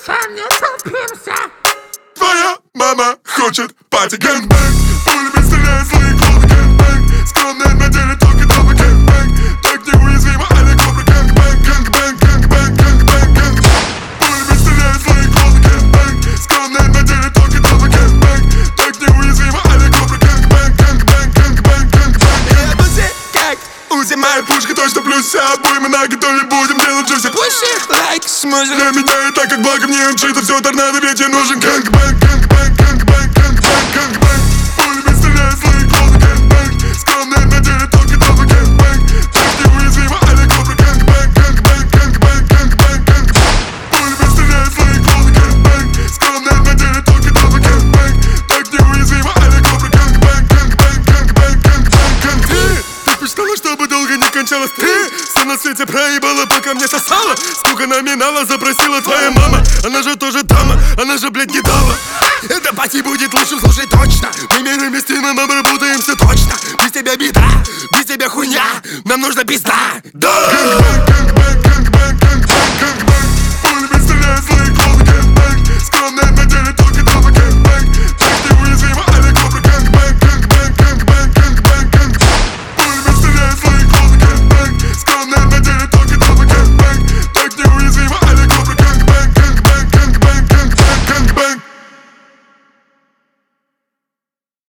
не топимся. Твоя мама хочет пати гэнгбэнг. Пулями стреляет злые клоуны гэнгбэнг. Скромная на деле только дома гэнгбэнг. Так неуязвима Али Кобра гэнгбэнг. Гэнгбэнг, гэнгбэнг, гэнгбэнг, гэнгбэнг. Пулями стреляет злые клоуны гэнгбэнг. Скромная на деле только дома гэнгбэнг. Так неуязвима Али Кобра гэнгбэнг. Гэнгбэнг, гэнгбэнг, гэнгбэнг. Я бузи как Узи, моя пушка точно плюс. Все обои мы наготове будем делать джуси. Пусть их лайк смузи. Для меня и так как благо мне мчится все торнадо, ведь я нужен гэнгбэнг, гэнгбэнг, гэнгбэнг, гэнгбэнг, гэнгбэнг. Пулями стреляют злые клоуны гэнгбэнг. Скромная на деле только дома гэнгбэнг. Так неуязвима Али Кобра гэнгбэнг. Гэнгбэнг, гэнгбэнг, гэнгбэнг, гэнгбэнг. Пулями стреляют злые клоуны гэнгбэнг. Скромная на деле только дома гэнгбэнг. Так неуязвима Али Кобра гэнгбэнг. Гэнгбэнг, гэнгбэнг, гэнгбэнг, гэнгбэнг. Ты мечтала, чтобы долго не кончалось. Ты все на свете проебала, пока мне сосала. Сколько номинала запросила твоя мама. Она же тоже дама, она же, блядь, не